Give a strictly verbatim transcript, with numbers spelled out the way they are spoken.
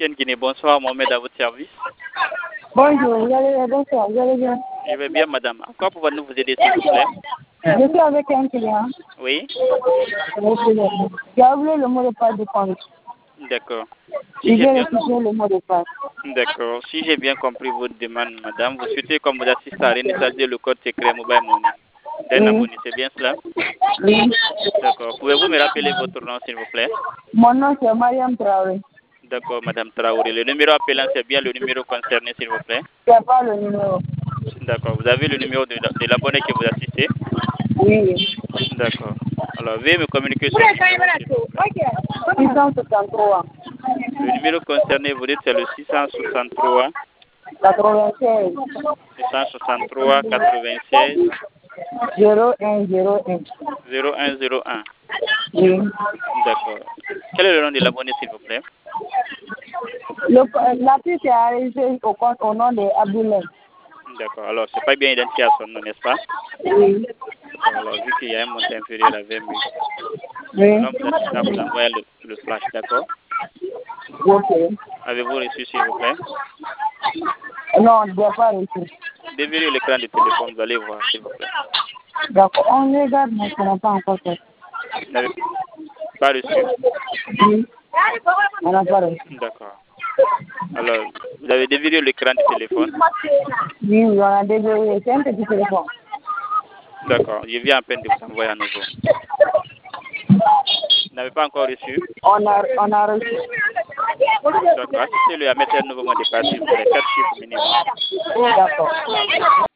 Ancienne Guinée. Bonsoir, Mohamed, à votre service. Bonjour, vous allez, bonsoir, vous allez bien? Je vais bien, madame. En quoi pouvons-nous vous aider, s'il vous plaît? Je suis avec un client. Oui. J'ai oublié le mot de passe de compte. D'accord. Si Je j'ai vais bien... récupérer le mot de passe. D'accord. Si j'ai bien compris votre demande, madame, vous souhaitez qu'on vous assiste à réinitialiser le code secret Mobile Money d'un Oui. abonné, c'est bien cela? Oui. D'accord. Pouvez-vous me rappeler votre nom, s'il vous plaît? Mon nom c'est Mariam Traoré. D'accord, madame Traoré. Le numéro appelant, c'est bien le numéro concerné, s'il vous plaît? C'est pas le numéro. D'accord. Vous avez le numéro de, de l'abonné que vous assistez? Oui. D'accord. Alors, veuillez me communiquer son numéro, s'il vous plaît. six cent soixante-trois. Le numéro concerné, vous dites, c'est le six cent soixante-trois, quatre-vingt-seize. six cent soixante-trois, quatre-vingt-seize, zéro un zéro un. zéro un zéro un. Oui. D'accord. Quel est le nom de l'abonné, s'il vous plaît? Le- L'appli est arrêté au compte au nom de Abdoulaye. D'accord. Alors, c'est pas bien identifié à son nom, n'est-ce pas? Oui. Alors, vu qu'il y a un montant inférieur à vingt mille, Oui. donc vous assistez à vous envoyer le, le flash, d'accord? Ok. Avez-vous reçu, s'il vous plaît? Non, je ne dois pas reçu. Déverrouillez l'écran de téléphone, vous allez voir, s'il vous plaît. D'accord. On regarde, mais ça n'a pas encore fait. Vous n'avez pas reçu? Oui. On n'a pas reçu. D'accord. Alors, vous avez déverrouillé l'écran du téléphone? Oui, on a déverrouillé. C'est un petit téléphone. D'accord. Je viens à peine de vous envoyer à nouveau. Vous n'avez pas encore reçu? On a, on a reçu. D'accord. Assistez-le à mettre un nouveau mot de passe, s'il vous plaît. Quatre chiffres minimum. D'accord.